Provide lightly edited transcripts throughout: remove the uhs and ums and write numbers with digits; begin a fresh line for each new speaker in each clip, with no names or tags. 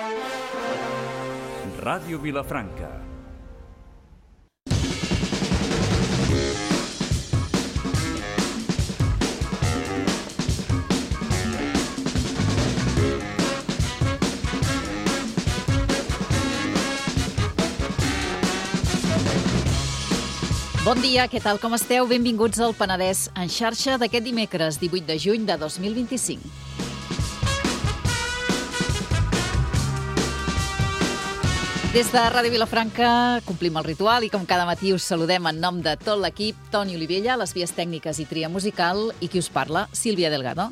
Ràdio Vilafranca.
Bon dia, què tal, com esteu? Benvinguts al Penedès en xarxa d'aquest dimecres 18 de juny de 2025. Des de Ràdio Vilafranca complim el ritual i com cada matí us saludem en nom de tot l'equip, Toni Olivella, les vies tècniques i tria musical, i qui us parla, Sílvia Delgado.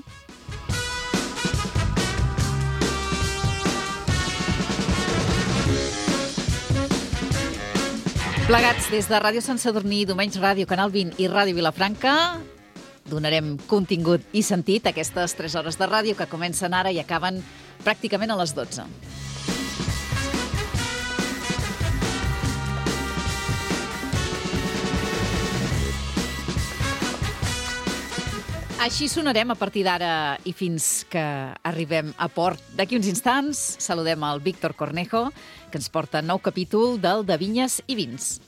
Plegats des de Ràdio Sant Sadurní, Domenys Ràdio, Canal 20 i Ràdio Vilafranca, donarem contingut i sentit a aquestes 3 hores de ràdio que comencen ara i acaben pràcticament a les 12. Així sonarem a partir d'ara i fins que arribem a port. D'aquí uns instants saludem el Víctor Cornejo, que ens porta nou capítol del De Vinyes i Vins.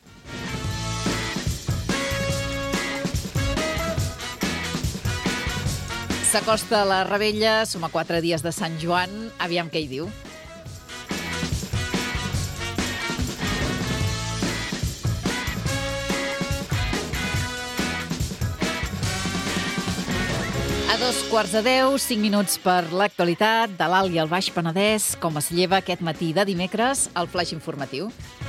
S'acosta la Rebella, som a 4 dies de Sant Joan, aviam què hi diu. A 2:45, 5 minuts per l'actualitat de l'Alt i el Baix Penedès, com es lleva aquest matí de dimecres al flaix informatiu.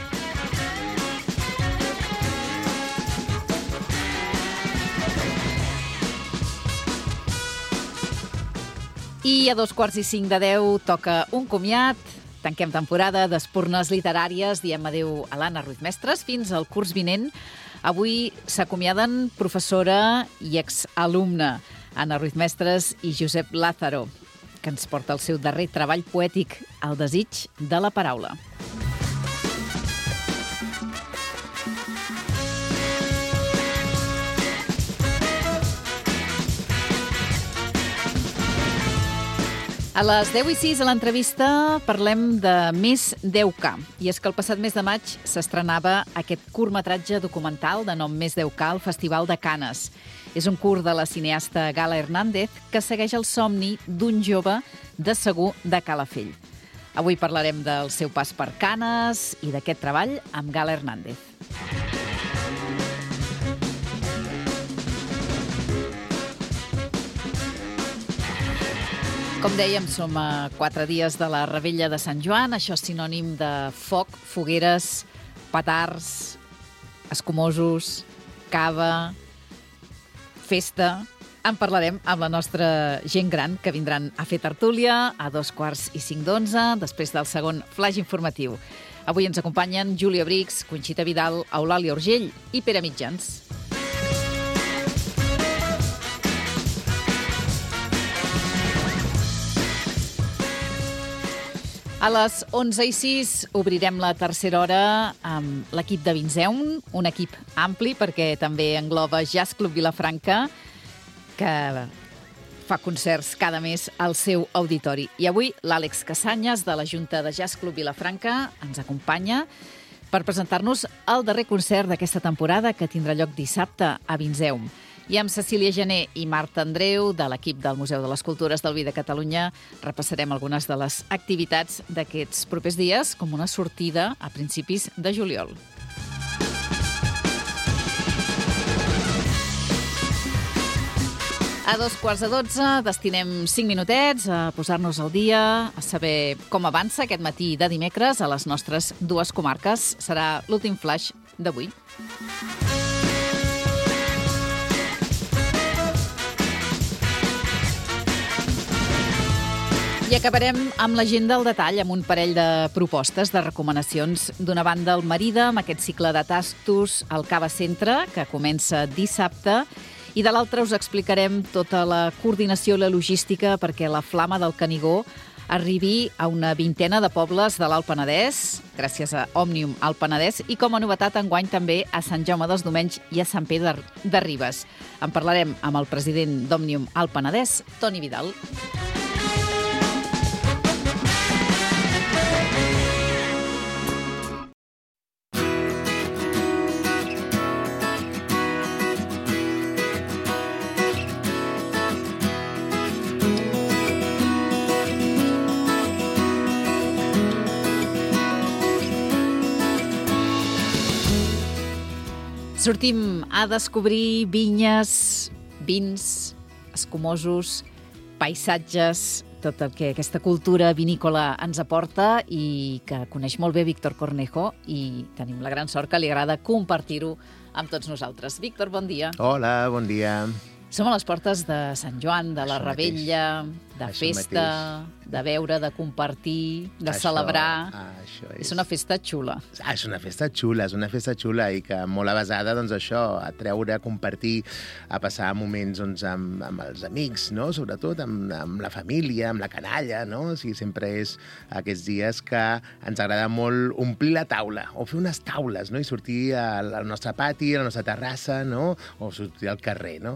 I a 2:45 toca un comiat. Tanquem temporada d'espurnes literàries, diem adeu a l'Anna Ruiz Mestres fins al curs vinent. Avui s'acomiaden professora i exalumna Anna Ruiz Mestres i Josep Lázaro, que ens porta el seu darrer treball poètic, El desig de la paraula. A les 10:06 a l'entrevista parlem de Més 10K. I és que el passat mes de maig s'estrenava aquest curtmetratge documental de nom Més 10K al Festival de Canes. És un curt de la cineasta Gala Hernández que segueix el somni d'un jove de Segur de Calafell. Avui parlarem del seu pas per Canes i d'aquest treball amb Gala Hernández. Com dèiem, som a 4 dies de la Rebella de Sant Joan. Això és sinònim de foc, fogueres, petards, escumosos, cava, festa. En parlarem amb la nostra gent gran, que vindran a fer tertúlia a 2:45, després del segon flaix informatiu. Avui ens acompanyen Júlia Brix, Conxita Vidal, Eulàlia Urgell i Pere Mitjans. A les 11:06 obrirem la tercera hora amb l'equip de Vinseum, un equip ampli perquè també engloba Jazz Club Vilafranca, que fa concerts cada mes al seu auditori. I avui l'Àlex Casanyes, de la Junta de Jazz Club Vilafranca, ens acompanya per presentar-nos el darrer concert d'aquesta temporada, que tindrà lloc dissabte a Vinseum. I amb Cecília Gené i Marta Andreu, de l'equip del Museu de les Cultures del Vi de Catalunya, repassarem algunes de les activitats d'aquests propers dies, com una sortida a principis de juliol. A 11:45 destinem 5 minutets a posar-nos al dia, a saber com avança aquest matí de dimecres a les nostres dues comarques. Serà l'últim flaix d'avui. I acabarem amb l'agenda al detall, amb un parell de propostes, de recomanacions. D'una banda, el Marida, amb aquest cicle de tastos al Cava Centre, que comença dissabte, i de l'altra us explicarem tota la coordinació i la logística perquè la Flama del Canigó arribi a una vintena de pobles de l'Alt Penedès, gràcies a Òmnium Alt Penedès, i com a novetat enguany també a Sant Jaume dels Domenys i a Sant Pere de Ribes. En parlarem amb el president d'Òmnium Alt Penedès, Toni Vidal. Sortim a descobrir vinyes, vins, escumosos, paisatges, tot el que aquesta cultura vinícola ens aporta i que coneix molt bé Víctor Cornejo, i tenim la gran sort que li agrada compartir-ho amb tots nosaltres. Víctor, bon dia.
Hola, bon dia.
Som a les portes de Sant Joan, de la Revetlla, de festa, de beure, de compartir, de celebrar. És una festa xula.
És una festa xula i que molt avasada, doncs això, a treure, a compartir, a passar moments doncs, amb els amics, no? Sobretot amb la família, amb la canalla, no? O sigui, sempre és aquests dies que ens agrada molt omplir la taula, o fer unes taules, no? I sortir al nostre pati, a la nostra terrassa, no? O sortir al carrer, no?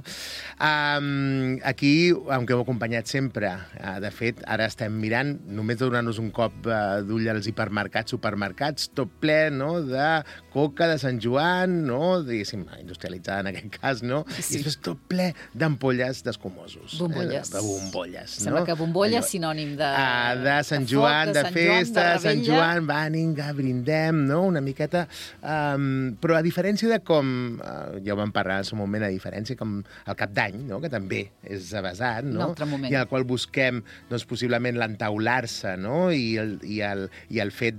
Aquí, amb què heu acompanyat sempre, de fet, ara estem mirant, només de donar-nos un cop d'ull als hipermercats, supermercats, tot ple, no?, de coca de Sant Joan, no?, diguéssim, industrialitzada en aquest cas, no?, sí. I després tot ple d'ampolles d'escumosos.
Bombolles.
De bombolles, no?
Sembla que bombolla és sinònim de
Sant Joan, de festa, de Sant Joan, vinga, brindem, no?, una miqueta. Però a diferència de com, ja ho vam parlar en el seu moment, a diferència com el Cap d'Any, no?, que també és avasat, no?, i al qual busquem, doncs, possiblement l'entaular-se, no?, i el fet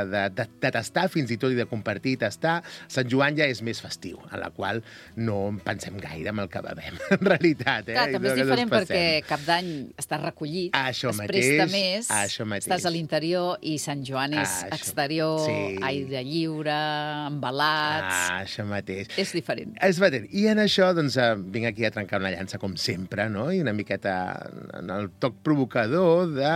de tastar fins i tot i de compartir i tastar. Sant Joan ja és més festiu, a la qual no pensem gaire amb el que bevem, en realitat.
Clar, també és diferent perquè Cap d'Any està recollit, presta més, estàs a l'interior, i Sant Joan és exterior, aire lliure, embalats...
Això mateix.
És diferent.
És diferent. I en això, doncs, vinc aquí a trencar una llança, com sempre, no?, i una miqueta en el toc provocador de...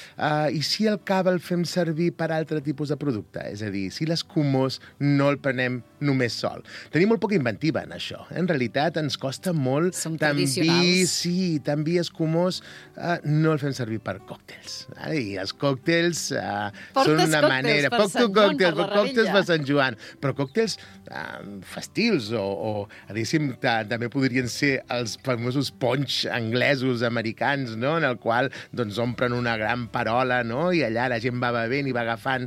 I si el cava el fem servir per altre tipus de producte? És a dir, si l'escumós no el prenem només sol. Tenim molt poca inventiva en això. En realitat, ens costa molt...
Som tradicionals.
També escumós no el fem servir per còctels. I els còctels són una manera... Còctels per Sant Joan. Però còctels festius o diguéssim, també podrien ser els famosos punch anglesos, americans, no?, en el qual doncs, omplen una gran parola, no?, i allà la gent va bevent i va agafant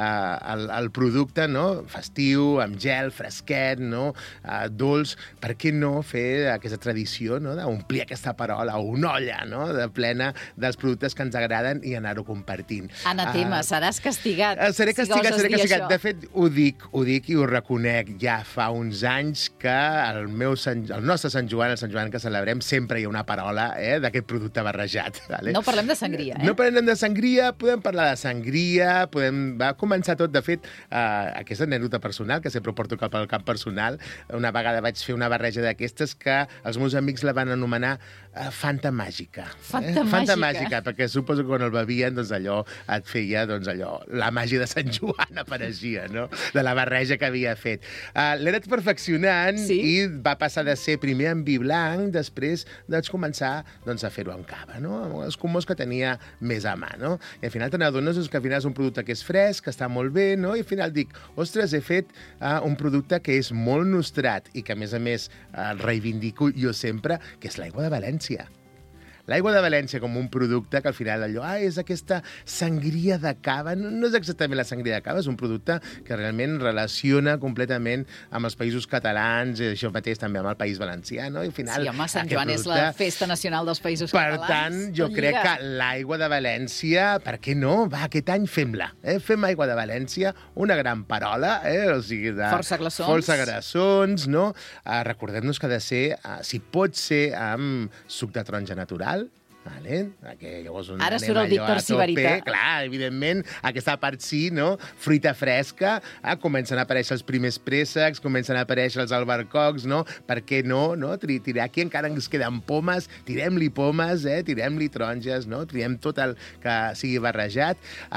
el producte, no?, festiu, amb gel, fresquet, no?, dolç. Per què no fer aquesta tradició, no?, d'omplir aquesta parola, o una olla, no?, de plena dels productes que ens agraden i anar-ho compartint.
Anatema, seràs castigat.
Seré castigat. De fet, ho dic i ho reconec. Ja fa uns anys que el nostre Sant Joan, el Sant Joan que celebrem, sempre hi ha una parola d'aquest producte barrejat. Vale?
No parlem de sangria,
No parlem de sangria, podem parlar de sangria, va començar tot, de fet, aquesta anècdota personal, que sempre porto cap al cap personal. Una vegada vaig fer una barreja d'aquestes que els meus amics la van anomenar Fanta Màgica.
Fanta Màgica,
perquè suposo que quan el bevien, doncs allò et feia, doncs allò, la màgia de Sant Joan apareixia, no?, de la barreja que havia fet. L'he anat perfeccionant i va passar de ser primer en vi blanc, després vaig començar doncs, a fer-ho amb cava, no?, amb els escumós que tenia més a mà, no? I al final te n'adones que al final és un producte que és fresc, que està molt bé, no? I al final dic, ostres, he fet un producte que és molt nostrat i que, a més, reivindico jo sempre, que és l'aigua de València. L'aigua de València com un producte que al final allò, és aquesta sangria de cava. No és exactament la sangria de cava, és un producte que realment relaciona completament amb els països catalans, i això mateix també amb el País Valencià, no? I al final,
sí, home, Sant Joan és la festa nacional dels països catalans.
Per tant, jo crec que l'aigua de València, per què no? Va, aquest any fem-la. Fem aigua de València, una gran parola, o sigui, de... Força glaçons, no? Recordem-nos que ha de ser, si pot ser, amb suc de taronja natural. Vale?
Ara surt el Víctor Sibarita.
Clar, evidentment, aquesta part sí, no? Fruita fresca, comencen a aparèixer els primers préssecs, comencen a aparèixer els albercocs, no? Per què no? Tirar aquí encara ens queden pomes, tirem-li pomes, tirem-li taronges, no? Tirem tot el que sigui barrejat,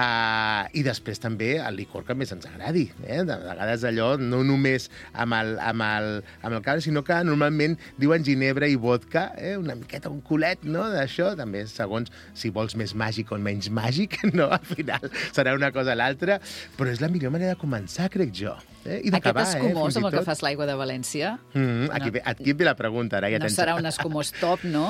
i després també el licor que més ens agradi. De vegades allò, no només amb el cava, sinó que normalment diuen ginebra i vodka, una miqueta, un culet, no?, d'això, també, segons si vols més màgic o menys màgic, no? Al final serà una cosa o l'altra, però és la millor manera de començar, crec jo. I d'acabar,
aquest escumós amb el que fas l'aigua de València...
Aquí ve la pregunta, ara ja
no serà un escumós top, no?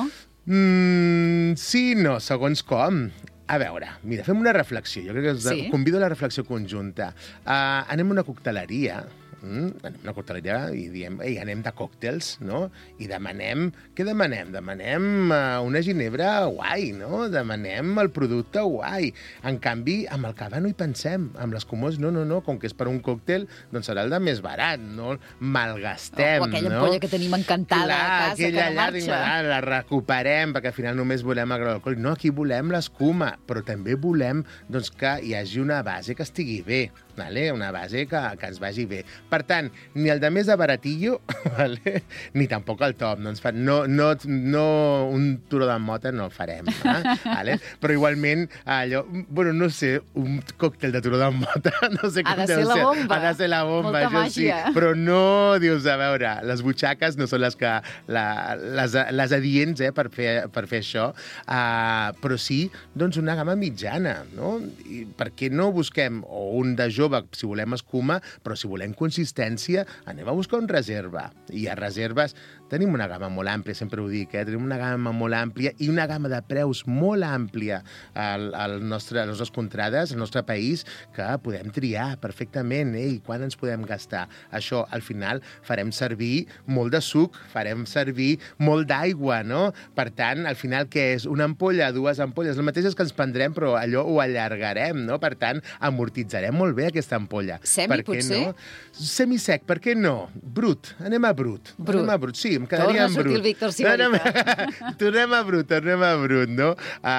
Sí, no, segons com. A veure, mira, fem una reflexió. Jo crec que convido a la reflexió conjunta. Anem a una cocteleria, anem a la cocteleria i diem, ei, anem de còctels, no? I demanem, què demanem? Demanem una ginebra guai, no? Demanem el producte guai. En canvi, amb el cava no hi pensem, amb l'escumós no, com que és per un còctel, doncs serà el de més barat, no malgastem,
o aquella ampolla que tenim encantada a casa,
aquella
que no marxa.
la recuperem, perquè al final només volem agradar l'alcohol. No, aquí volem l'escuma, però també volem doncs, que hi hagi una base que estigui bé, vale? Una base que ens vagi bé. Per tant, ni el de més de baratillo, vale? Ni tampoc el top. No, un turó de mota no el farem. Vale? Però igualment, allò, bueno, no sé, un còctel de turó de mota, no sé com
ha de ser la bomba.
Ha de ser la bomba,
molta
això
màgia.
Sí. Però no, dius, a veure, les butxaques no són les adients per fer això, però sí, doncs, una gamma mitjana, no? I per què no busquem un de jove, si volem escuma, però si volem consistència, anem a buscar un reserva. I a reserves tenim una gamma molt àmplia, sempre ho dic, tenim una gamma molt àmplia i una gamma de preus molt àmplia a les nostres contrades, al nostre país, que podem triar perfectament. I quan ens podem gastar? Això, al final, farem servir molt de suc, farem servir molt d'aigua, no? Per tant, al final, què és? Una ampolla, dues ampolles, el mateix és que ens prendrem, però allò ho allargarem, no? Per tant, amortitzarem molt bé aquesta ampolla.
Semi, potser?
No? Semisec, per què no? Brut, anem a brut. Anem a brut, sí, em quedaria en brut.
Torna a sortir el Víctor Sibarita.
Tornem a brut, no?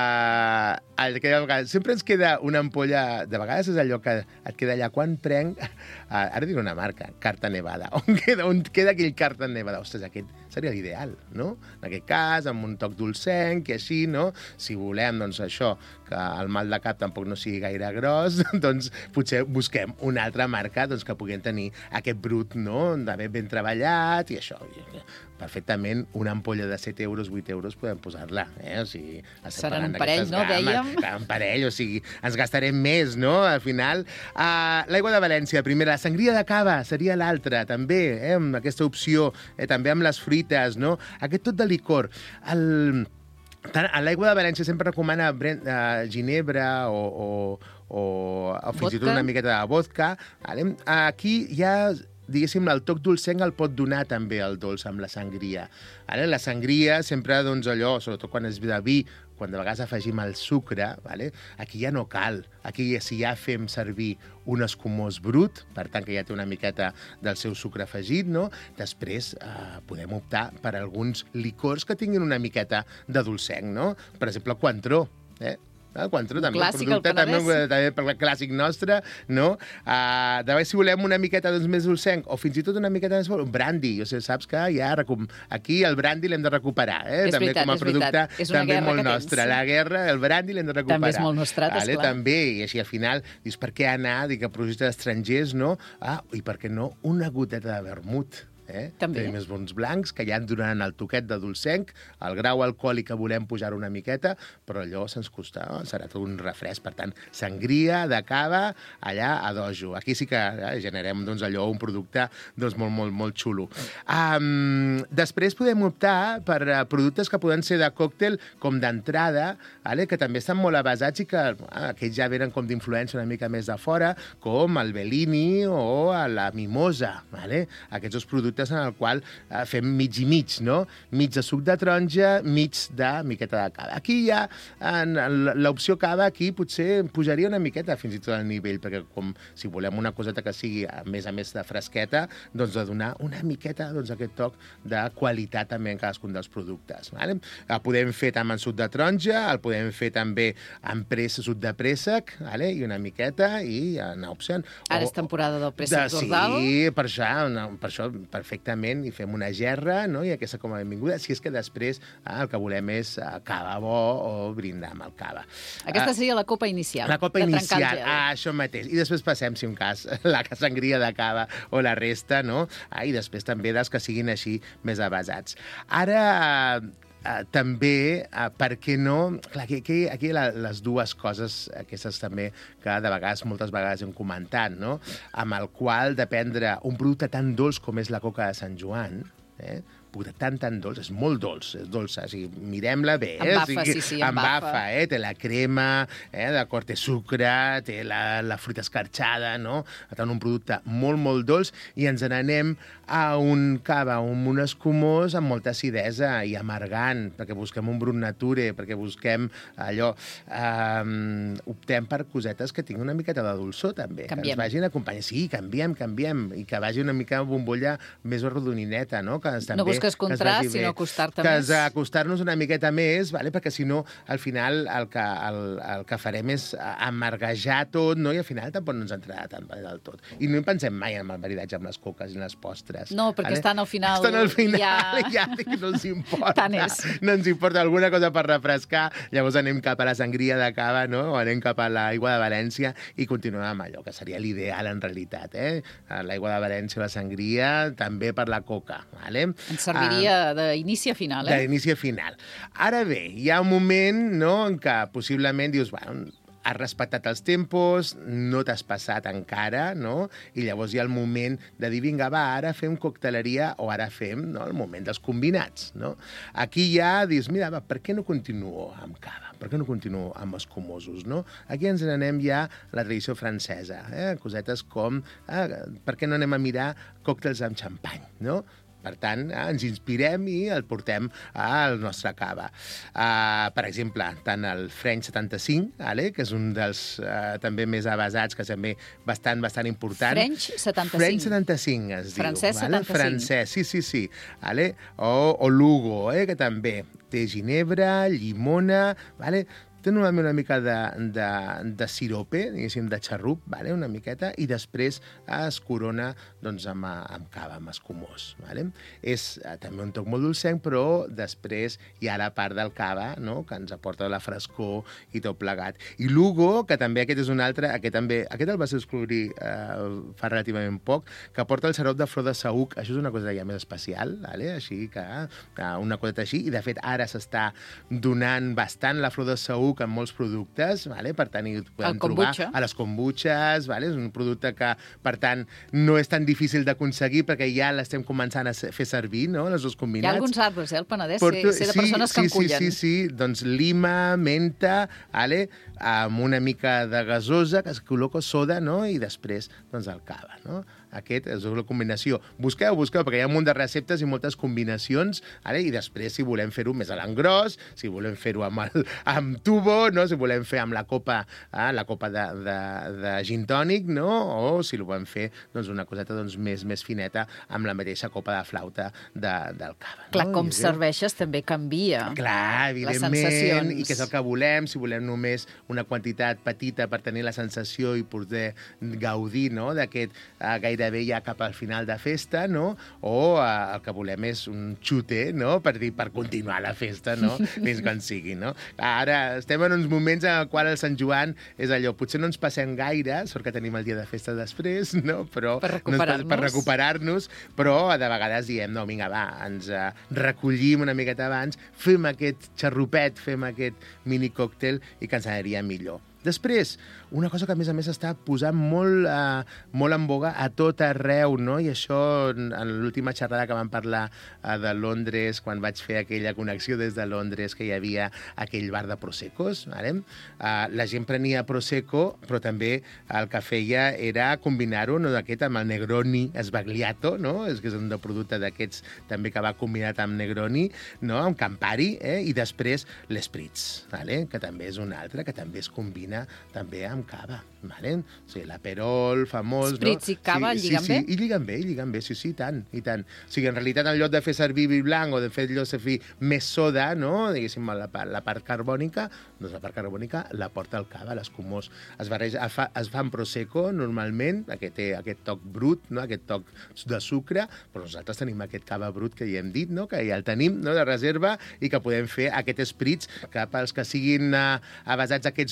Sempre ens queda una ampolla, de vegades és allò que et queda allà, quan prenc, ara diré una marca, Carta Nevada, on queda aquell Carta Nevada? Ostres, aquest seria l'ideal, no? En aquest cas, amb un toc dolcenc i així, no? Si volem, doncs, això, que el mal de cap tampoc no sigui gaire gros, doncs potser busquem una altra marca doncs, que puguem tenir aquest brut, no?, d'haver ben treballat i això. Perfectament, una ampolla de 7 euros, 8 euros podem posar-la. O sigui,
seran un parell, no, dèiem?
Un parell, o sigui, ens gastarem més, no?, al final. L'aigua de València, primera. La sangria de cava seria l'altra, també, amb aquesta opció, també amb les fruites, no? Aquest tot de licor. A l'aigua de València sempre recomana ginebra o fins i tot una miqueta de vodka. Aquí ja, diguéssim, el toc dolcenc el pot donar també el dolç amb la sangria. La sangria sempre, doncs, allò, sobretot quan és de vi, quan de vegades afegim el sucre, aquí ja no cal. Aquí, si ja fem servir un escumós brut, per tant, que ja té una miqueta del seu sucre afegit, no? Després podem optar per alguns licors que tinguin una miqueta de dolcenc, no? Per exemple, Cointreau, El Cointreau també,
clàssic,
un producte també per clàssic nostre, no? De si volem una miqueta més dolcenc, o fins i tot una miqueta més un brandy. Saps que ja aquí el brandy l'hem de recuperar, també com a producte també molt nostre. La guerra, el brandy l'hem de recuperar.
També és molt nostrat, esclar.
També, i així al final, dius, per què anar a projectes estrangers, no? I per què no una goteta de vermut? Tenim els bons blancs, que ja en donaran el toquet de dolcenc, el grau alcohòlic que volem pujar una miqueta, però allò se'ns costa, serà tot un refresc. Per tant, sangria de cava allà a dojo. Aquí sí que generem allò, un producte molt, molt, molt xulo. Després podem optar per productes que poden ser de còctel com d'entrada, que també estan molt avasats i que aquests ja venen com d'influència una mica més de fora, com el Bellini o la Mimosa. Aquests dos productes en el qual fem mig i mig, no? Mig de suc de taronja, mig de miqueta de cava. Aquí ja, l'opció cava, aquí potser pujaria una miqueta fins i tot al nivell, perquè com si volem una coseta que sigui a més de fresqueta, doncs de donar una miqueta aquest toc de qualitat també en cadascun dels productes. El podem fer també en suc de taronja, el podem fer també en suc de préssec, i una miqueta, i anar opcionant.
Ara és temporada del préssec d'Ordal.
Sí, per això perfectament, i fem una gerra, no? I aquesta com a benvinguda, si és que després el que volem és cava bo o brindar amb el cava.
Aquesta seria la copa inicial.
La copa inicial, això mateix. I després passem, si un cas, la sangria de cava o la resta, no? I després també dels que siguin així més avasats. Ara, també, per què no... Clar, aquí les dues coses, aquestes també, que de vegades, moltes vegades hem comentat, no? Amb el qual, de prendre un producte tan dolç com és la coca de Sant Joan, tan dolç, és molt dolç, és dolça, o sigui, mirem-la bé.
Embafa, sí,
embafa. Té la crema, d'acord, té sucre, té la fruita escarxada, no? Per tant, un producte molt, molt dolç, i ens n'anem a un cava, un escumós amb molta acidesa i amargant, perquè busquem un brut nature, perquè busquem allò... optem per cosetes que tinguin una miqueta de dolçor, també.
Canviem.
Que ens vagin acompanyant. Sí, canviem, i que vagi una mica bombolla més arrodonineta, no? Que
no busques contrast, sinó acostar-te més.
Acostar-nos una miqueta més, vale? Perquè si no, al final el que farem és amarguejar tot, no? I al final tampoc no ens entrarà tant bé del tot. I no hi pensem mai en el maridatge amb les coques i les postres.
No, perquè vale? Estan al final...
Estan al final, ja no ens importa.
Tant és.
No ens importa alguna cosa per refrescar, llavors anem cap a la sangria de cava, no? O anem cap a l'aigua de València i continuem amb allò, que seria l'ideal en realitat, l'aigua de València, la sangria, també per la coca, vale?
Ens serviria d'inici a final,
D'inici a final. Ara bé, hi ha un moment, no?, en què possiblement dius, bueno, has respectat els tempos, no t'has passat encara, no? I llavors hi ha el moment de dir, vinga, va, ara fem cocteleria o ara fem, no?, el moment dels combinats, no? Aquí ja dius, mira, va, per què no continuo amb cava? Per què no continuo amb escumosos, no? Aquí ens n'anem ja a la tradició francesa, cosetes com, per què no anem a mirar còctels amb xampany, no? Per tant, ens inspirem i el portem al nostre cava. Per exemple, tant el French 75, que és un dels també més avasats, que és també bastant important.
French 75.
French 75 es diu.
Francès 75.
Francès, sí. O Lugo, que també té ginebra, llimona, té normalment una mica de sirope, diguéssim, de xarrup, una miqueta, i després es corona amb cava, amb escumós. És també un toc molt dolcenc, però després hi ha la part del cava, que ens aporta la frescor i tot plegat. I Lugo, que també aquest és un altre, aquest el vas descobrir fa relativament poc, que porta el xarop de flor de saüc. Això és una cosa ja més especial, així que una coseta així, i de fet ara s'està donant bastant la flor de saüc en molts productes, per tant, ho podem trobar a les kombuches, és un producte que, per tant, no és tan difícil d'aconseguir perquè ja l'estem començant a fer servir, no?, els dos combinats.
Hi ha alguns arbres, al Penedès, sé de persones que en cullen.
Sí, doncs lima, menta, amb una mica de gasosa, que es col·loca soda, i després el cava, no? Aquesta és la combinació. Busqueu, perquè hi ha un munt de receptes i moltes combinacions, i després, si volem fer-ho més a l'engròs, si volem fer-ho amb tubo, no? Si volem fer amb la copa de gin tònic, no? O si ho volem fer una coseta més fineta amb la mateixa copa de flauta del cava.
Clar, com serveixes també canvia.
Clar, evidentment,
les sensacions.
I què és el que volem, si volem només una quantitat petita per tenir la sensació i poder gaudir, no?, d'aquest gairebé ja cap al final de festa, no? O el que volem és un xute, no?, per continuar la festa, no?, fins quan sigui, no? Ara estem en uns moments en els quals el Sant Joan és allò, potser no ens passem gaire, sort que tenim el dia de festa després, no?, però
per
recuperar-nos, però de vegades diem, no, vinga, va, ens recollim una miqueta abans, fem aquest xarrupet, fem aquest mini còctel i que ens aniria millor. Després, una cosa que a més està posant molt en boga a tot arreu, no? I això, en l'última xerrada que vam parlar de Londres, quan vaig fer aquella connexió des de Londres, que hi havia aquell bar de Proseccos, la gent prenia Prosecco, però també el que feia era combinar-ho, no, amb el Negroni Sbagliato, no? És que és un producte d'aquests també que va combinat amb Negroni, no? Amb Campari, i després l'Espritz, que també és un altre, que també es combina també amb cava, o sigui, l'Aperol, famós...
Spritz i cava lliguen bé?
Sí, i lliguen bé, sí, tant, i tant. O sigui, en realitat, en lloc de fer servir vi blanc o de fer servir més soda, no?, diguéssim, la part carbònica, doncs la part carbònica la porta el cava, l'escumós. Es fa en Prosecco, normalment, que té aquest toc brut, no?, aquest toc de sucre, però nosaltres tenim aquest cava brut que ja hem dit, no?, que ja el tenim, no?, de reserva, i que podem fer aquest Spritz, que pels que siguin avasats aquests nous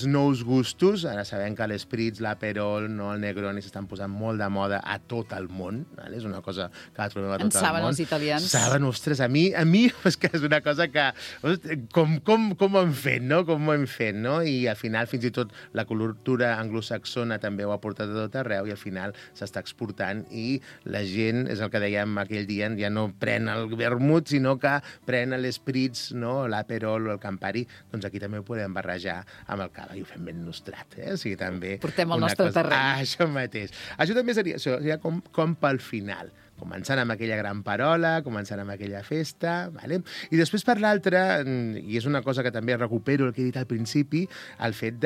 gustos. Ara sabem que l'Spritz, l'Aperol, el Negroni s'estan posant molt de moda a tot el món. És una cosa que la trobem a tot el món.
En saben els italians.
Saben, ostres, a mi és que és una cosa que... Com ho hem fet, no? Com ho hem fet, no? I al final, fins i tot, la cultura anglosaxona també ho ha portat a tot arreu i al final s'està exportant i la gent, és el que dèiem aquell dia, ja no pren el vermut, sinó que pren l'Spritz, no? L'Aperol o el Campari, doncs aquí també ho podem barrejar amb el cava i ho fem ben nostrat, O sigui, també...
Portem el nostre terreny.
Això mateix. Això també seria com pel final. Començant amb aquella gran parola, començant amb aquella festa, vale? I després per l'altra, i és una cosa que també recupero el que he dit al principi, el fet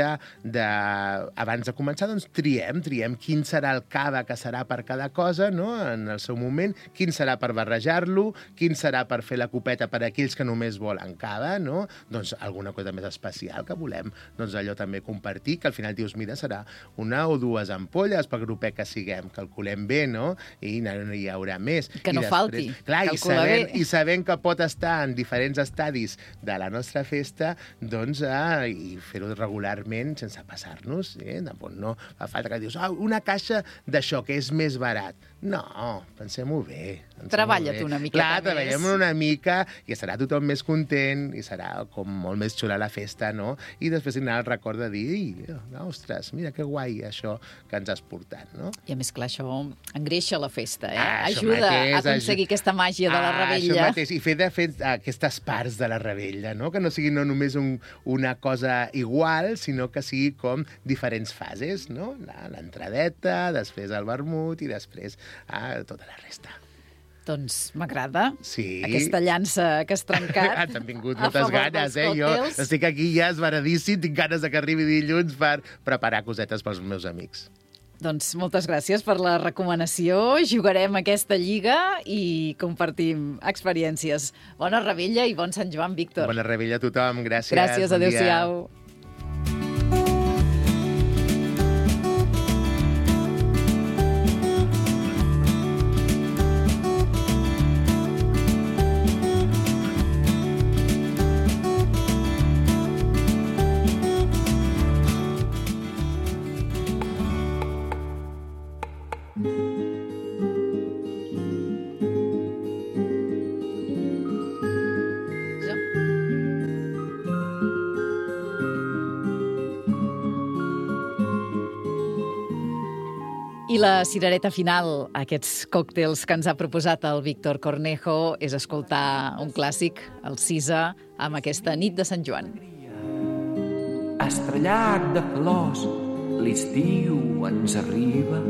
abans de començar, doncs triem quin serà el cava que serà per cada cosa, no?, en el seu moment, quin serà per barrejar-lo, quin serà per fer la copeta per a aquells que només volen cava, no? Doncs alguna cosa més especial que volem, doncs allò també compartir, que al final dius, mira, serà una o dues ampolles pel grupet que siguem, calculem bé, no? I hi haurà més.
Que no falti.
Clar, i sabent que pot estar en diferents estadis de la nostra festa, doncs, i fer-ho regularment sense passar-nos. Tampoc no fa falta que dius, una caixa d'això, que és més barat. No, pensem-ho bé.
Treballa't una miqueta més.
Clar, treballem una mica i estarà tothom més content i serà com molt més xula la festa, no? I després tindrà el record de dir, ostres, mira que guai això que ens has portat, no?
I a més, clar, això engreixa la festa, ajuda a aconseguir aquesta màgia de la Rebella.
Això mateix, i fer aquestes parts de la Rebella, no? Que no sigui no només una cosa igual, sinó que sigui com diferents fases, no? L'entradeta, després el vermut i després tota la resta.
Doncs m'agrada.
Sí.
Aquesta llança que has trencat.
T'han vingut moltes ganes, Jo estic aquí ja esveradíssim, tinc ganes que arribi dilluns per preparar cosetes pels meus amics.
Doncs moltes gràcies per la recomanació. Jugarem aquesta lliga i compartim experiències. Bona Rebella i bon Sant Joan, Víctor.
Bona Rebella a tothom. Gràcies.
Gràcies, adéu-siau. I la cirereta final, aquests còctels que ens ha proposat el Víctor Cornejo, és escoltar un clàssic, el Cisa, amb aquesta nit de Sant Joan.
Estrellat de flors, l'estiu ens arriba.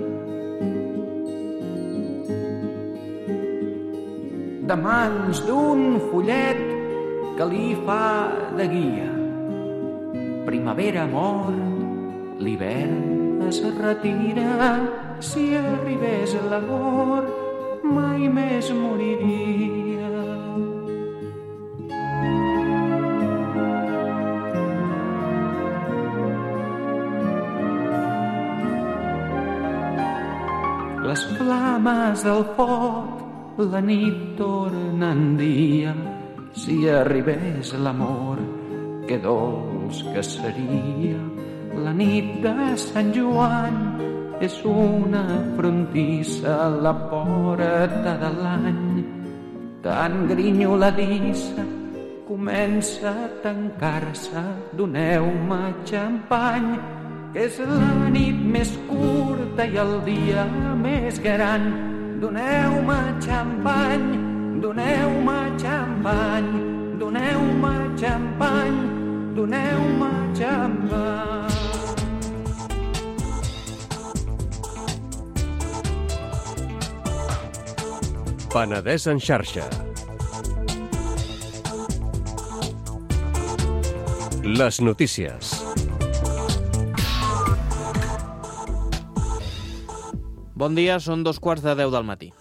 De mans d'un follet que li fa de guia. Primavera mor, l'hivern es retira. Si arribés l'amor, mai més moriria. Les flames del foc, la nit torna en dia. Si arribés l'amor, que dolç que seria. La nit de Sant Joan és una frontissa a la porta de l'any. Tan grinyoladissa comença a tancar-se. Doneu-me xampany, que és la nit més curta i el dia més gran. Doneu-me xampany, doneu-me xampany, doneu-me xampany, doneu-me xampany.
Penedès en xarxa. Les notícies.
Bon dia, són 2:15 del matí.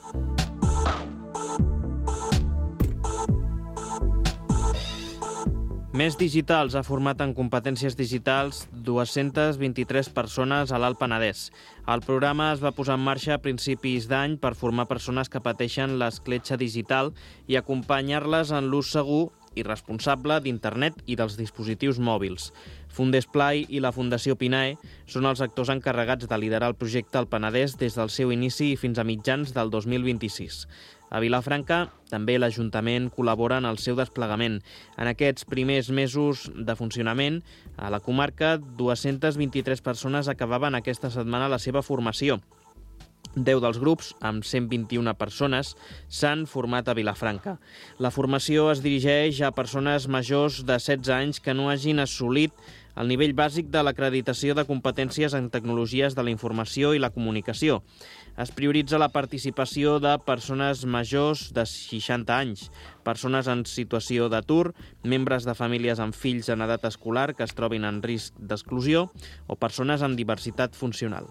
Més Digitals ha format en competències digitals 223 persones a l'Alt Penedès. El programa es va posar en marxa a principis d'any per formar persones que pateixen l'escletxa digital i acompanyar-les en l'ús segur i responsable d'Internet i dels dispositius mòbils. Fundesplai i la Fundació Pinae són els actors encarregats de liderar el projecte al Penedès des del seu inici fins a mitjans del 2026. A Vilafranca també l'Ajuntament col·labora en el seu desplegament. En aquests primers mesos de funcionament, a la comarca, 223 persones acabaven aquesta setmana la seva formació. 10 dels grups, amb 121 persones, s'han format a Vilafranca. La formació es dirigeix a persones majors de 16 anys que no hagin assolit el nivell bàsic de l'acreditació de competències en tecnologies de la informació i la comunicació. Es prioritza la participació de persones majors de 60 anys, persones en situació d'atur, membres de famílies amb fills en edat escolar que es trobin en risc d'exclusió o persones amb diversitat funcional.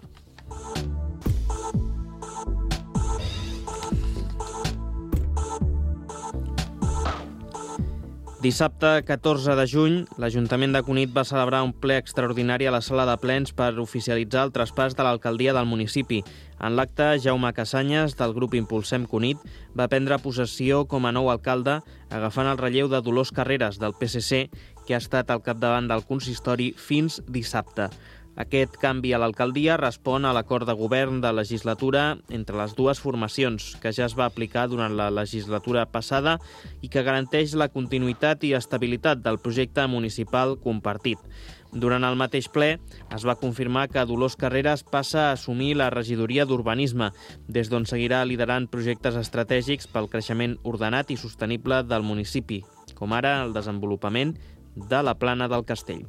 Dissabte 14 de juny, l'Ajuntament de Cunit va celebrar un ple extraordinari a la sala de plens per oficialitzar el traspàs de l'alcaldia del municipi. En l'acte, Jaume Casanyes, del grup Impulsem Cunit, va prendre possessió com a nou alcalde, agafant el relleu de Dolors Carreras, del PSC, que ha estat al capdavant del consistori fins dissabte. Aquest canvi a l'alcaldia respon a l'acord de govern de legislatura entre les dues formacions, que ja es va aplicar durant la legislatura passada i que garanteix la continuïtat i estabilitat del projecte municipal compartit. Durant el mateix ple, es va confirmar que Dolors Carreras passa a assumir la regidoria d'Urbanisme, des d'on seguirà liderant projectes estratègics pel creixement ordenat i sostenible del municipi, com ara el desenvolupament de la Plana del Castell.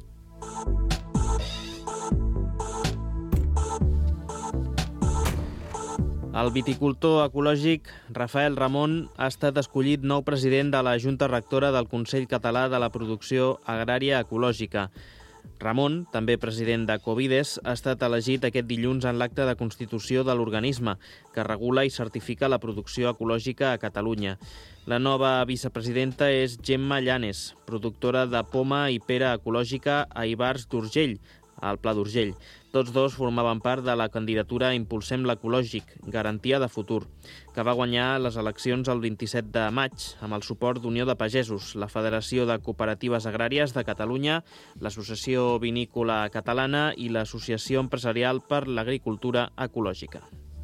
El viticultor ecològic Rafael Ramon ha estat escollit nou president de la Junta Rectora del Consell Català de la Producció Agrària Ecològica. Ramon, també president de Covides, ha estat elegit aquest dilluns en l'acte de constitució de l'organisme, que regula i certifica la producció ecològica a Catalunya. La nova vicepresidenta és Gemma Llanes, productora de poma i pera ecològica a Ivars d'Urgell, al Pla d'Urgell. Tots dos formaven part de la candidatura Impulsem l'Ecològic, Garantia de Futur, que va guanyar les eleccions el 27 de maig amb el suport d'Unió de Pagesos, la Federació de Cooperatives Agràries de Catalunya, l'Associació Vinícola Catalana i l'Associació Empresarial per l'Agricultura Ecològica.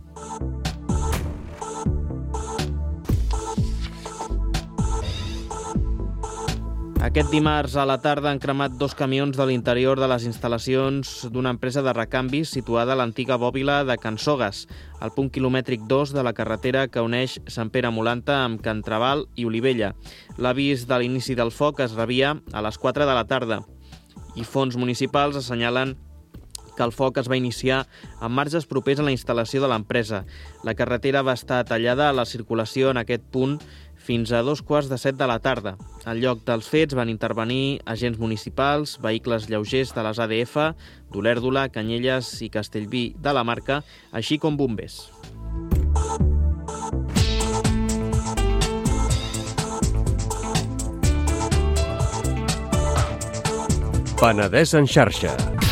Aquest dimarts a la tarda han cremat 2 camions de l'interior de les instal·lacions d'una empresa de recanvis situada a l'antiga bòbila de Can Sogues, al punt quilomètric 2 de la carretera que uneix Sant Pere Molanta amb Can Trabal i Olivella. L'avís de l'inici del foc es rebia a les 4 de la tarda i fonts municipals assenyalen que el foc es va iniciar en marges propers a la instal·lació de l'empresa. La carretera va estar tallada a la circulació en aquest punt fins a 6:45 de la tarda. Al lloc dels fets van intervenir agents municipals, vehicles lleugers de les ADF, d'Olèrdola, Canyelles i Castellví de la Marca, així com bombers.
Penedès en xarxa.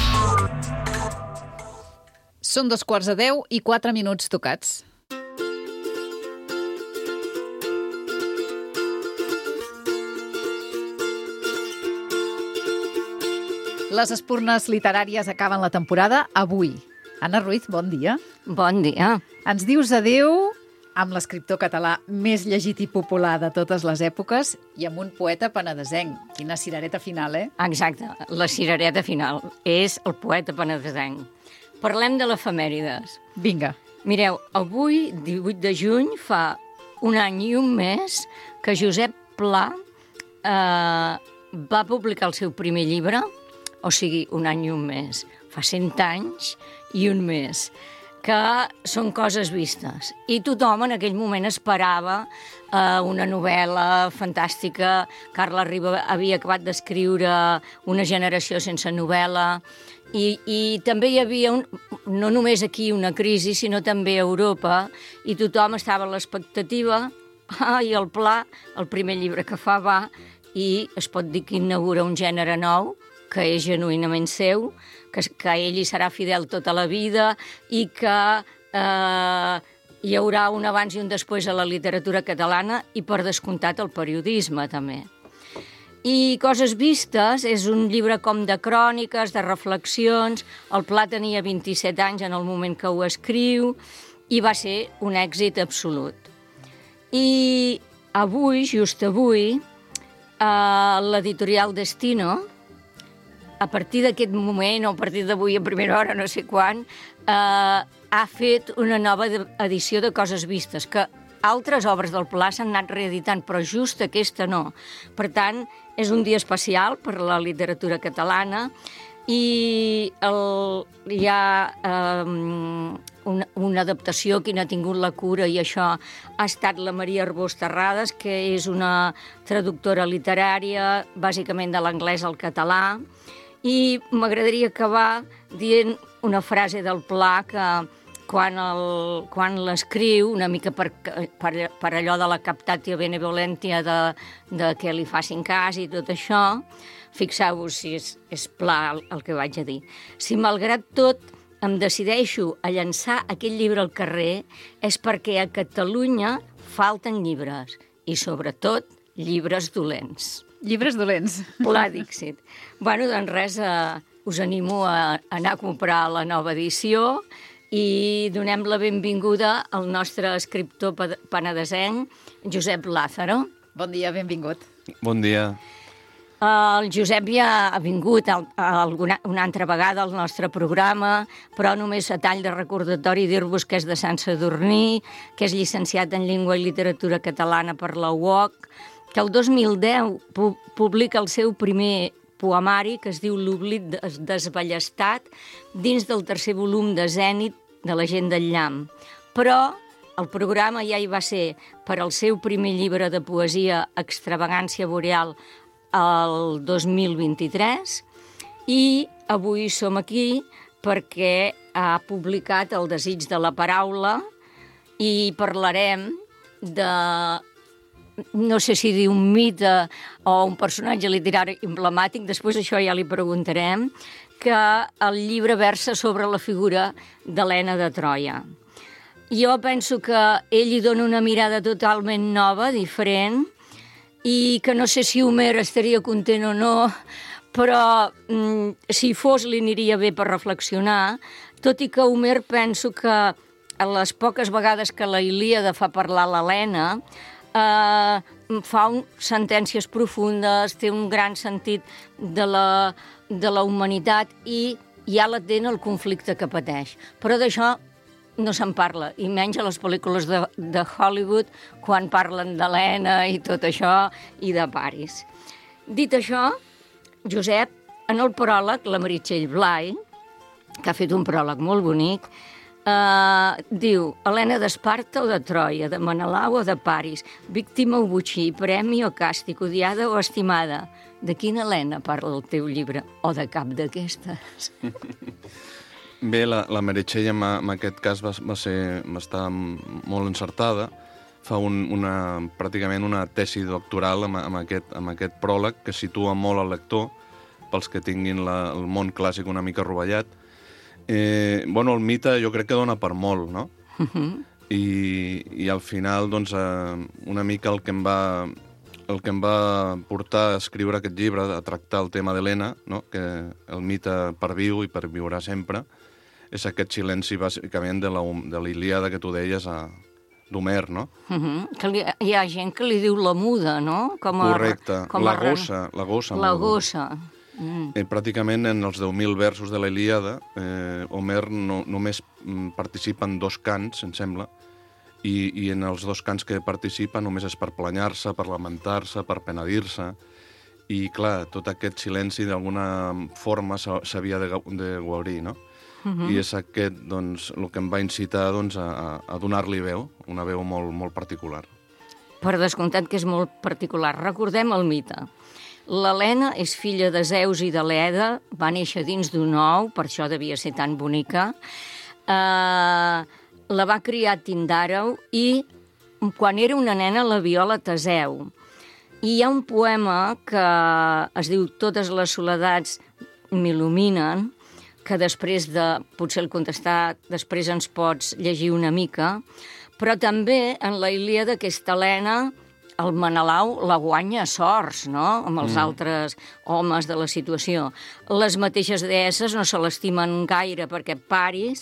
Són 9:45 i 4 minuts tocats. Les espurnes literàries acaben la temporada avui. Anna Ruiz, bon dia.
Bon dia.
Ens dius adéu amb l'escriptor català més llegit i popular de totes les èpoques i amb un poeta penedesenc. Quina cirereta final, eh?
Exacte, la cirereta final és el poeta penedesenc. Parlem de l'efemèrides.
Vinga.
Mireu, avui, 18 de juny, fa un any i un mes que Josep Pla va publicar el seu primer llibre, o sigui, un any i un mes. Fa 100 anys i un mes, que són coses vistes. I tothom en aquell moment esperava una novel·la fantàstica. Carles Riba havia acabat d'escriure Una generació sense novel·la. I també hi havia, no només aquí, una crisi, sinó també a Europa, i tothom estava a l'expectativa, i el Pla, el primer llibre que fa, va, i es pot dir que inaugura un gènere nou, que és genuïnament seu, que ell hi serà fidel tota la vida i que hi haurà un abans i un després a la literatura catalana i, per descomptat, al periodisme, també. I Coses vistes és un llibre com de cròniques, de reflexions. El Pla tenia 27 anys en el moment que ho escriu i va ser un èxit absolut. I avui, just avui, l'editorial Destino, a partir d'aquest moment, o a partir d'avui a primera hora, no sé quan, ha fet una nova edició de Coses vistes, que altres obres del Pla s'han anat reeditant, però just aquesta no. Per tant, és un dia especial per la literatura catalana i hi ha una adaptació que n'ha tingut la cura i això ha estat la Maria Arbós Terrades, que és una traductora literària, bàsicament de l'anglès al català, i m'agradaria acabar dient una frase del Pla que quan l'escriu, una mica per allò de la captatio benevolentia de que li facin cas i tot això, fixeu-vos si és Pla el que vaig a dir. Si malgrat tot em decideixo a llançar aquest llibre al carrer és perquè a Catalunya falten llibres i, sobretot, llibres dolents.
Llibres dolents.
Pla Dixit. Bueno, doncs res, us animo a anar a comprar la nova edició i donem la benvinguda al nostre escriptor penedesenc, Josep Lázaro.
Bon dia, benvingut.
Bon dia.
El Josep ja ha vingut una altra vegada al nostre programa, però només a tall de recordatori dir-vos que és de Sant Sadurní, que és llicenciat en Llengua i Literatura Catalana per la UOC, que el 2010 publica el seu primer poemari, que es diu L'oblit desballestat, dins del tercer volum de Zènit de la gent del llamp. Però el programa ja hi va ser per al seu primer llibre de poesia Extravagància boreal el 2023 i avui som aquí perquè ha publicat El desig de la paraula i parlarem de, no sé si dir un mite o un personatge literari emblemàtic, després això ja li preguntarem, que el llibre versa sobre la figura d'Helena de Troia. Jo penso que ell hi dona una mirada totalment nova, diferent, i que no sé si Homer estaria content o no, però si fos li aniria bé per reflexionar, tot i que Homer penso que a les poques vegades que la Ilíada fa parlar l'Helena, fa sentències profundes, té un gran sentit de la humanitat i ja l'atent el conflicte que pateix. Però d'això no se'n parla, i menys a les pel·lícules de Hollywood quan parlen d'Helena i tot això, i de Paris. Dit això, Josep, en el pròleg, la Meritxell Blay, que ha fet un pròleg molt bonic, diu Helena d'Esparta o de Troia, de Menelau o de Paris, víctima o botxí, premi o càstig, odiada o estimada. De quina Helena parla el teu llibre? O de cap d'aquestes?
Bé, la Meritxell en aquest cas va estar molt encertada. Fa pràcticament una tesi doctoral amb aquest pròleg que situa molt el lector, pels que tinguin el món clàssic una mica rovellat. El mite jo crec que dona per molt, no? I al final, doncs, una mica el que em va portar a escriure aquest llibre, a tractar el tema d'Helena, no? Que el mite perviu i perviurà sempre, és aquest silenci bàsicament de la Ilíada que tu deies d'Homer, no?
Hi ha gent que li diu la muda, no?
Correcte, la gossa.
La gossa.
Pràcticament en els 10.000 versos de la Ilíada, Homer només participa en 2 cants, em sembla, i en els 2 cants que participa només és per planyar-se, per lamentar-se, per penedir-se, i clar, tot aquest silenci d'alguna forma s'havia de guarir, no? I és aquest, doncs, el que em va incitar a donar-li veu, una veu molt, molt particular.
Per descomptat que és molt particular. Recordem el mite. L'Helena és filla de Zeus i de Leda, va néixer dins d'un ou, per això devia ser tan bonica. La va criar Tindàreu i quan era una nena la viola Teseu. I hi ha un poema que es diu Totes les soledats m'il·luminen, que després potser el contestar, després ens pots llegir una mica, però també en la Ilíada aquesta Helena el Menelau la guanya a sorts, no?, amb els altres homes de la situació. Les mateixes deesses no se l'estimen gaire perquè Paris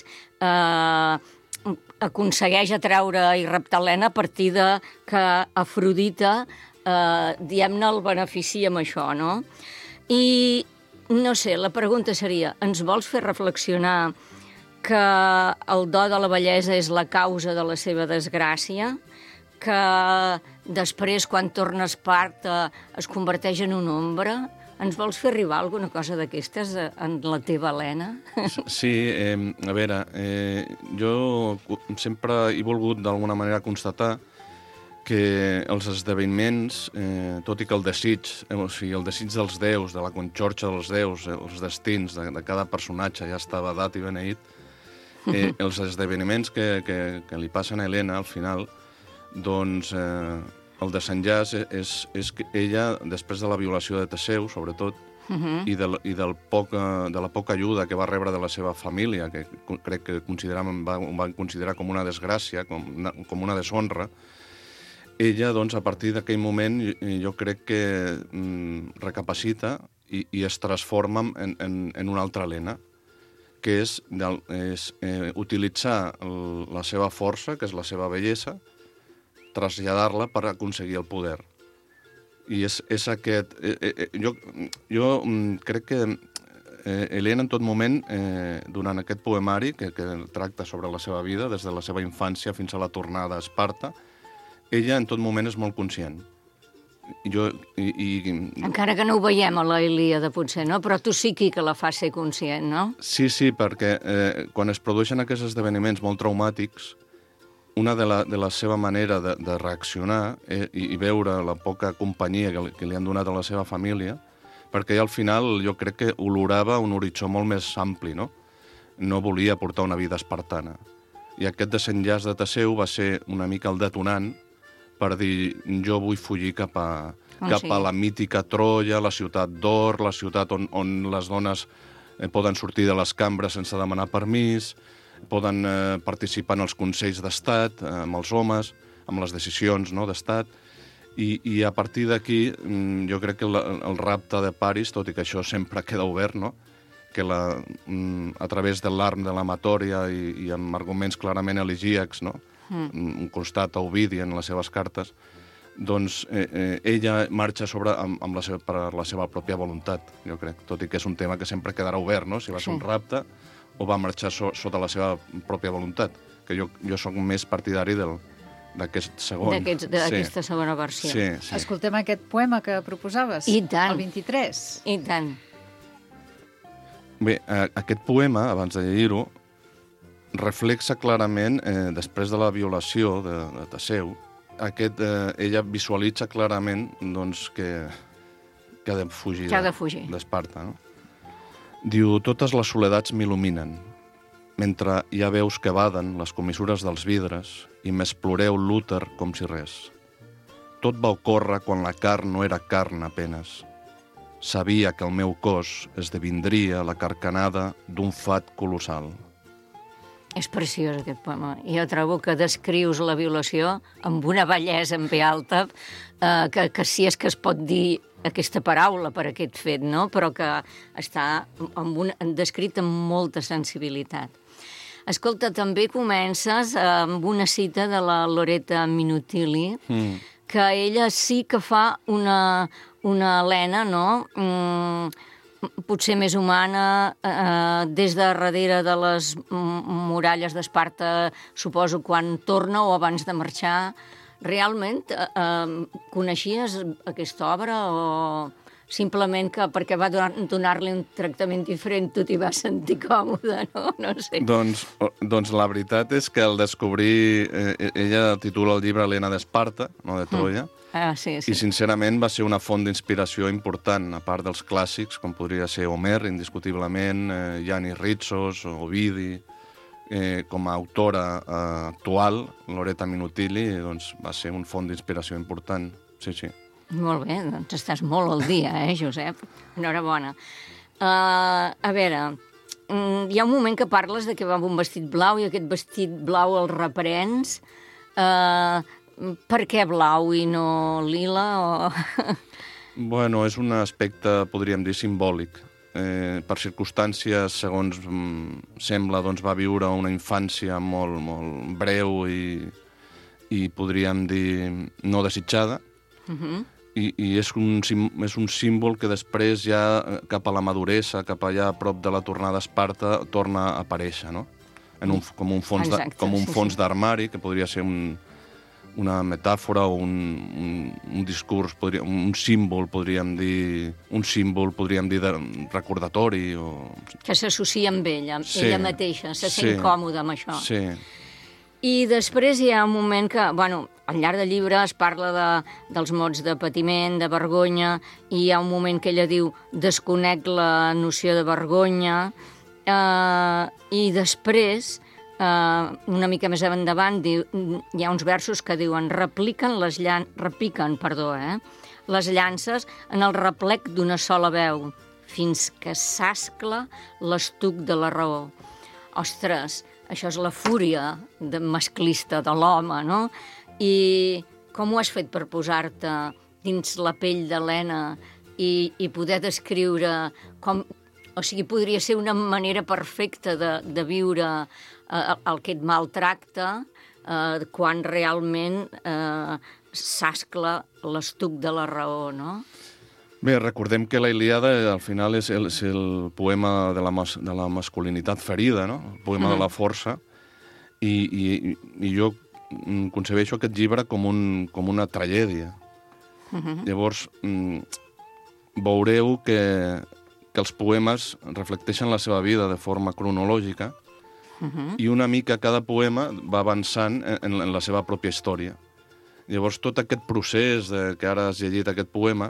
aconsegueix atraure i raptar Helena a partir de que Afrodita, diguem-ne, el beneficia amb això, no? I, no sé, la pregunta seria, ens vols fer reflexionar que el do de la bellesa és la causa de la seva desgràcia, que després, quan torna a Esparta, es converteix en una ombra? Ens vols fer arribar alguna cosa d'aquestes en la teva Helena?
Sí, a veure, jo sempre he volgut d'alguna manera constatar que els esdeveniments, tot i que el desig, o sigui, el desig dels déus, de la conxorxa dels déus, els destins de cada personatge ja estava dat i beneït, els esdeveniments que li passen a Helena al final, doncs el desenllaç és que ella, després de la violació de Teseu, sobretot, i de la poca ajuda que va rebre de la seva família, que crec que van considerar com una desgràcia, com una deshonra, ella, doncs, a partir d'aquell moment, jo crec que recapacita i es transforma en una altra Helena, que és utilitzar la seva força, que és la seva bellesa, traslladar-la per aconseguir el poder. I és aquest... Jo crec que Helena, en tot moment, durant aquest poemari, que tracta sobre la seva vida, des de la seva infància fins a la tornada a Esparta, ella en tot moment és molt conscient.
Encara que no ho veiem a la Ilíada, potser, no? Però tu sí que la fas ser conscient, no?
Sí, perquè quan es produeixen aquests esdeveniments molt traumàtics, una de la seva manera de reaccionar i veure la poca companyia que li han donat a la seva família, perquè ella al final jo crec que olorava un horitzó molt més ampli, no? No volia portar una vida espartana. I aquest desenllaç de Teseu va ser una mica el detonant per dir, jo vull fugir cap a la mítica Troia, la ciutat d'or, la ciutat on les dones poden sortir de les cambres sense demanar permís, poden participar en els consells d'estat, amb els homes, amb les decisions, no, d'estat, i a partir d'aquí jo crec que el rapte de Paris, tot i que això sempre queda obert, no?, que a través de l'arm de l'Amatòria i amb arguments clarament elegíacs, no?, un costat a Ovidi en les seves cartes, doncs ella marxa per la seva pròpia voluntat, jo crec, tot i que és un tema que sempre quedarà obert, no?, si va ser un rapte o va marxar sota la seva pròpia voluntat, que jo soc més partidari d'aquest segon.
D'aquesta segona versió.
Sí.
Escoltem aquest poema que proposaves.
I tant.
El 23.
I tant.
Bé, aquest poema, abans de llegir-ho, reflexa clarament, després de la violació de Teseu, ella visualitza clarament doncs, que ha de fugir d'Esparta. No? Diu, totes les soledats m'il·luminen, mentre hi ha veus que baden les comissures dels vidres i m'exploreu l'úter com si res. Tot va ocórrer quan la carn no era carn apenes. Sabia que el meu cos esdevindria la carcanada d'un fat colossal.
És preciós aquest poema. Jo trobo que descrius la violació amb una bellesa en ve alta, que sí és que es pot dir aquesta paraula per aquest fet, no? Però que està descrit amb molta sensibilitat. Escolta, també comences amb una cita de la Loretta Minutili, que ella sí que fa una Helena, no?, potser més humana, des de darrere de les muralles d'Esparta, suposo, quan torna o abans de marxar. Realment, coneixies aquesta obra o simplement que perquè va donar-li un tractament diferent tu t'hi vas sentir còmode, no? No sé.
Doncs la veritat és que al descobrir... ella titula el llibre Helena d'Esparta, no de Troia,
sí.
I sincerament va ser una font d'inspiració important, a part dels clàssics, com podria ser Homer, indiscutiblement, Yannis Ritsos, Ovidi. Com a autora actual, Loretta Minutili, doncs, va ser un font d'inspiració important. Sí.
Molt bé, doncs estàs molt al dia, Josep? Enhorabona. A veure, hi ha un moment que parles de que va amb un vestit blau i aquest vestit blau el reprens. Per què blau i no lila? O...
Bueno, és un aspecte, podríem dir, simbòlic. Per circumstàncies, segons sembla, doncs va viure una infància molt, molt breu i podríem dir no desitjada. I és un símbol que després ja cap a la maduresa, cap allà a prop de la tornada a Esparta, torna a aparèixer, no? Com un fons d'armari, que podria ser una metàfora o un discurs, un símbol, podríem dir de recordatori.
Que s'associa amb ella, ella mateixa, se sent còmoda amb això.
Sí.
I després hi ha un moment que, bueno, al llarg del llibre es parla dels mots de patiment, de vergonya, i hi ha un moment que ella diu desconec la noció de vergonya, i després, una mica més endavant, hi ha uns versos que diuen repiquen les llances en el replec d'una sola veu, fins que s'ascla l'estuc de la raó. Ostres, això és la fúria masclista de l'home, no? I com ho has fet per posar-te dins la pell d'Helena i poder descriure com... O sigui, podria ser una manera perfecta de viure aquest maltracte quan realment s'ascla l'estuc de la raó, no?
Bé, recordem que la Ilíada al final és el poema de la masculinitat ferida, no? El poema de la força, i jo concebeixo aquest llibre com una tragèdia. Llavors, veureu que els poemes reflecteixen la seva vida de forma cronològica i una mica cada poema va avançant en la seva pròpia història. Llavors, tot aquest procés que ara has llegit aquest poema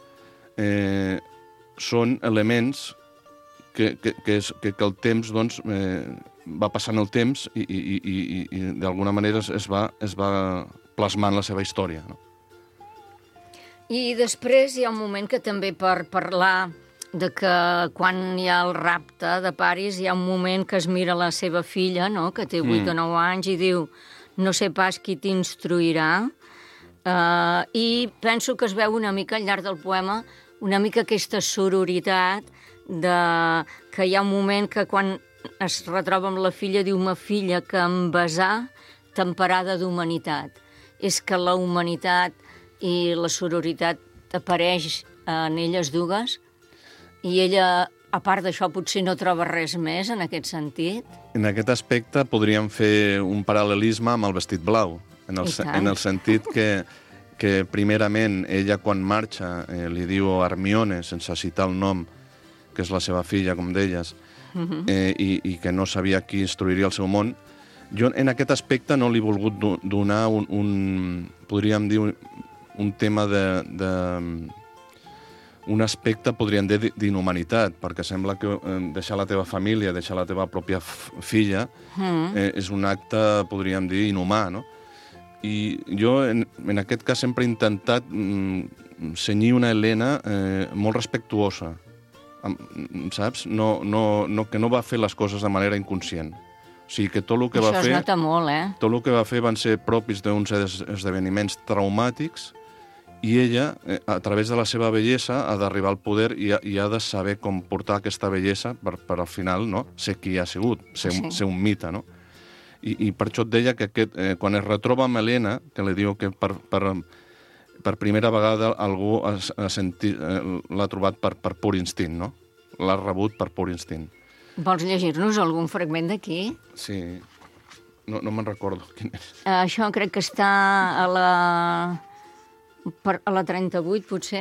són elements que el temps, doncs, va passant el temps i d'alguna manera es va plasmant la seva història, no?
I després hi ha un moment que també per parlar de que quan hi ha el rapte de Paris hi ha un moment que es mira la seva filla, no?, que té 8 o 9 anys, i diu no sé pas qui t'instruirà, i penso que es veu una mica al llarg del poema una mica aquesta sororitat que hi ha un moment que quan es retroba amb la filla diu ma filla que em besà temperada d'humanitat. És que la humanitat i la sororitat apareix en elles dues i ella, a part d'això, potser no troba res més en aquest sentit.
En aquest aspecte podríem fer un paral·lelisme amb el vestit blau, en el sentit que primerament ella quan marxa li diu a Hermione, sense citar el nom, que és la seva filla, com deies, i que no sabia qui instruiria el seu món. Jo en aquest aspecte no li he volgut donar podríem dir, un tema un aspecte, podríem dir, d'inhumanitat, perquè sembla que deixar la teva família, deixar la teva pròpia filla, és un acte, podríem dir, inhumà, no? I jo, en aquest cas, sempre he intentat cenyir una Helena molt respectuosa, saps? Que no va fer les coses de manera inconscient. O sigui, que tot el que va fer...
Això es nota molt,
Tot el que va fer van ser propis d'uns esdeveniments traumàtics i ella, a través de la seva bellesa, ha d'arribar al poder i ha de saber com portar aquesta bellesa per al final, no?, ser qui ha sigut, ser un mite, no? I per això et deia que quan es retroba amb Helena, que li diu que per primera vegada algú l'ha trobat per pur instint, no? L'ha rebut per pur instint.
Vols llegir-nos algun fragment d'aquí?
Sí. No me'n recordo quin és.
Això crec que està a la 38, potser?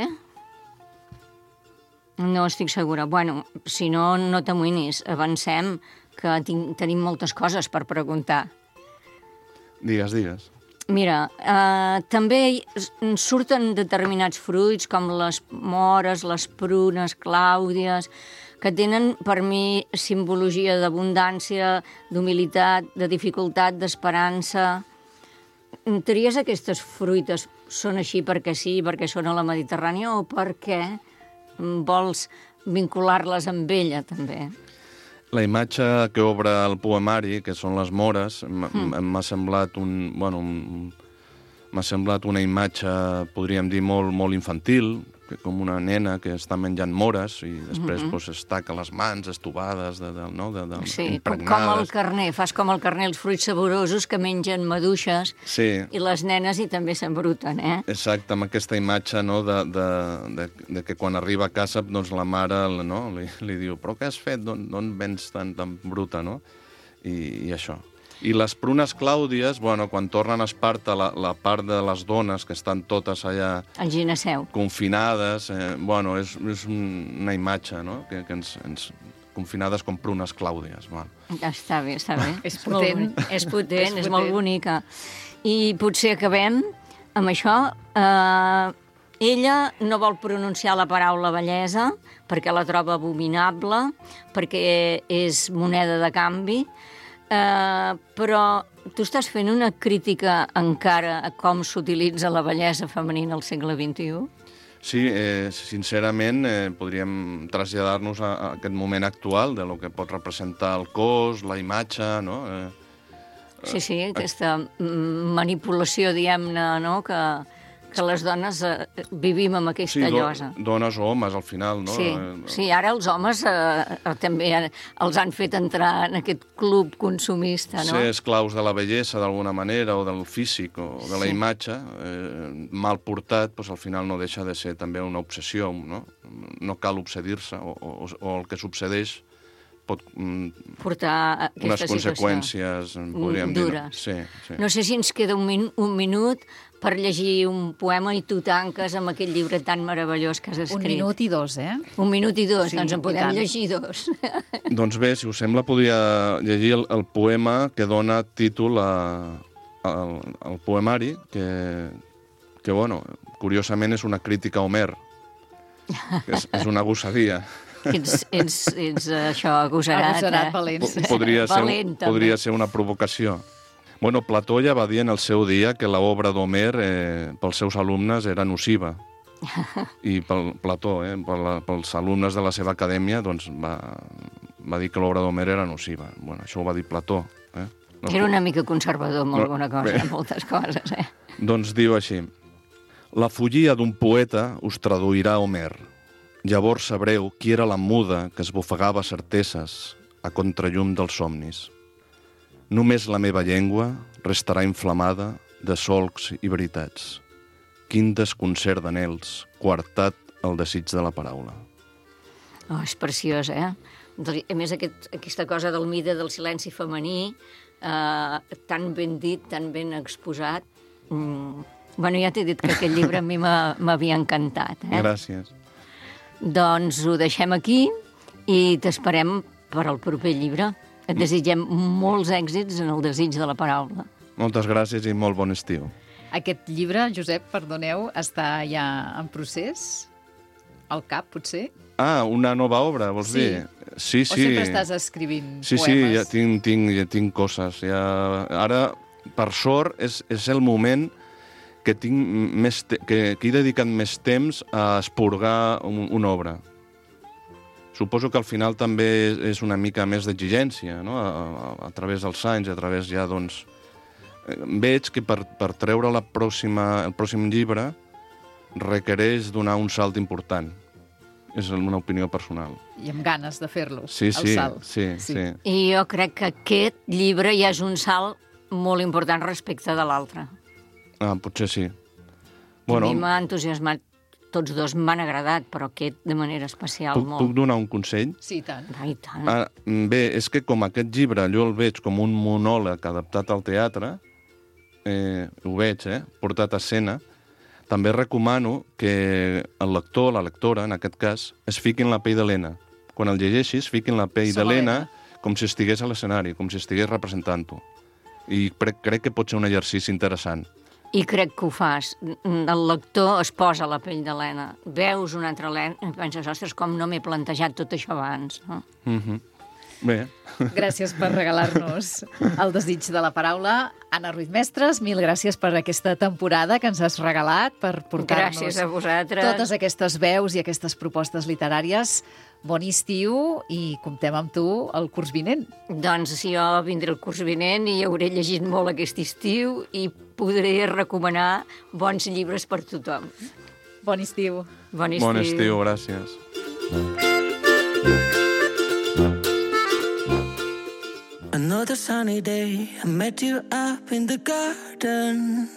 No estic segura. Bueno, si no, no t'amoïnis. Avancem, que tenim moltes coses per preguntar.
Digues.
Mira, també surten determinats fruits, com les mores, les prunes, clàudies, que tenen, per mi, simbologia d'abundància, d'humilitat, de dificultat, d'esperança. Tries aquestes fruites són així perquè sí, perquè són a la Mediterrània, o perquè vols vincular-les amb ella, també?
La imatge que obre el poemari, que són les mores, m'ha semblat m'ha semblat una imatge, podríem dir, molt infantil, com una nena que està menjant mores i després es taca les mans estovades,
Sí,
impregnades.
com el carner, fas com el carner, els fruits saborosos que mengen maduixes i les nenes i també s'embruten,
Exacte, amb aquesta imatge de que quan arriba a casa doncs la mare li diu però què has fet, d'on vens tan bruta, no? I això. I les prunes clàudies, quan tornen a Esparta, la part de les dones que estan totes allà...
Al gineceu.
Confinades, és una imatge, no?, que ens confinades com prunes clàudies.
Està bé.
És potent.
És potent, és molt bonica. I potser acabem amb això. Ella no vol pronunciar la paraula bellesa perquè la troba abominable, perquè és moneda de canvi, però tu estàs fent una crítica encara a com s'utilitza la bellesa femenina al segle XXI?
Sí, sincerament podríem traslladar-nos a aquest moment actual de lo que pot representar el cos, la imatge, no?
Sí, aquesta manipulació, diguem-ne, no?, que les dones vivim amb aquesta llosa.
Dones o homes, al final, no?
Sí, ara els homes també els han fet entrar en aquest club consumista, no?
Ser esclaus de la bellesa, d'alguna manera, o del físic, o de la imatge, mal portat, doncs al final no deixa de ser també una obsessió, no? No cal obsedir-se, o el que s'obsedeix pot
portar aquesta
unes conseqüències, podríem dir.
Dures.
Sí.
No sé si ens queda un minut per llegir un poema i tu tanques amb aquest llibre tan meravellós que has escrit.
1 minut i 2,
Un minut i 2,
sí,
doncs en podem llegir 2.
Doncs bé, si us sembla, podria llegir el poema que dona títol al poemari, que curiosament és una crítica a Homer, que és una gossadia.
Ets això, agosarat.
Agosarat, valent.
Podria ser una provocació. Plató ja va dir en el seu dia que l'obra d'Homer pels seus alumnes era nociva. I Plató, pels alumnes de la seva acadèmia, doncs va dir que l'obra d'Homer era nociva. Això ho va dir Plató.
Era una mica conservador amb alguna cosa, moltes coses,
Doncs diu així: la follia d'un poeta us traduirà Homer. Llavors sabreu qui era la muda que esbufegava certeses a contrallum dels somnis. Només la meva llengua restarà inflamada de solcs i veritats. Quin desconcert d'anhels, coartat el desig de la paraula.
Oh, és preciós, A més, aquesta cosa del mite del silenci femení, tan ben dit, tan ben exposat. Ja t'he dit que aquest llibre a mi m'havia encantat.
Gràcies.
Doncs ho deixem aquí i t'esperem per al proper llibre. Et desitgem molts èxits en el desig de la paraula.
Moltes gràcies i molt bon estiu.
Aquest llibre, Josep, perdoneu, està ja en procés? Al cap, potser?
Una nova obra, vols dir? Sí.
O sempre estàs escrivint poemes?
Sí, ja tinc coses. Ara, per sort, és el moment que he dedicat més temps a esporgar una obra. Suposo que al final també és una mica més d'exigència, no? A través dels anys, a través ja, doncs... Veig que per treure el pròxim llibre requereix donar un salt important. És una opinió personal.
I amb ganes de fer-lo,
el salt. Sí.
I jo crec que aquest llibre ja és un salt molt important respecte de l'altre.
Potser sí.
A mi m'ha entusiasmat. Tots dos m'han agradat, però aquest de manera especial molt.
Puc donar un consell?
Sí, i tant.
I tant.
Bé, és que com aquest llibre jo el veig com un monòleg adaptat al teatre, ho veig, portat a escena, també recomano que el lector, la lectora, en aquest cas, es fiqui en la pell d'Helena. Quan el llegeixis, fiqui en la pell d'Helena com si estigués a l'escenari, com si estigués representant-ho. I crec que pot ser un exercici interessant.
I crec que ho fas. El lector es posa a la pell d'Helena. Veus una altra Helena i penses, ostres, com no m'he plantejat tot això abans. No?
Bé.
Gràcies per regalar-nos el desig de la paraula. Anna Ruiz Mestres, mil gràcies per aquesta temporada que ens has regalat, per portar-nos
gràcies a vosaltres.
Totes aquestes veus i aquestes propostes literàries. bon estiu i comptem amb tu el curs vinent.
Doncs jo vindré el curs vinent i hauré llegit molt aquest estiu i podré recomanar bons llibres per tothom.
Bon estiu.
Bon estiu.
Bon estiu, gràcies.
Another sunny day, I met you up in the garden.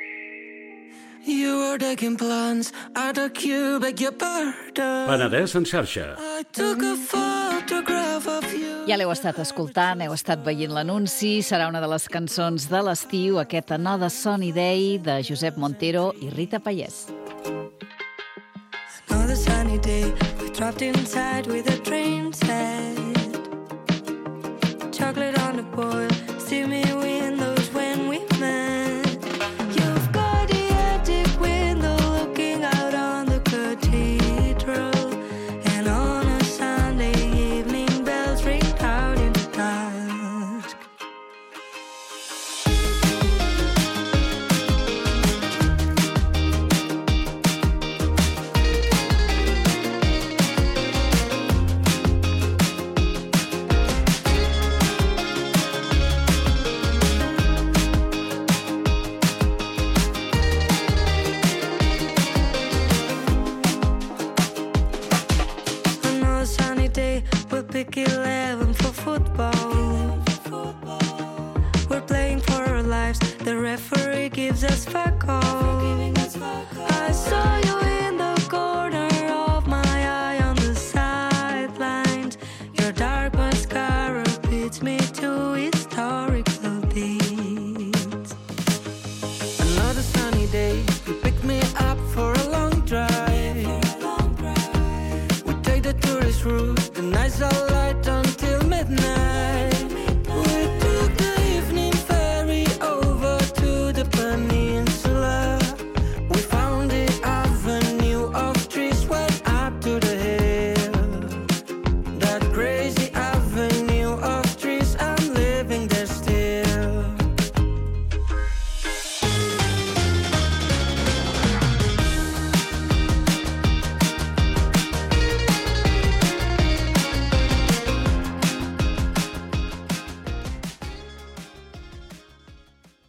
You were taking plants out of you, beg your pardon.
Penedès en xarxa.
I took a photograph of you.
Ja l'heu estat escoltant, heu estat veient l'anunci. Serà una de les cançons de l'estiu, aquest Another Sunny Day de Josep Montero i Rita Payés.
Another sunny day, we dropped inside with a train set. Chocolate on the boil, steamy windows when we met. You've got the attic window looking out on the cathedral. And on a Sunday evening, bells ring out in the dusk. Pick 11 for football. We're playing for our lives. The referee gives us 5.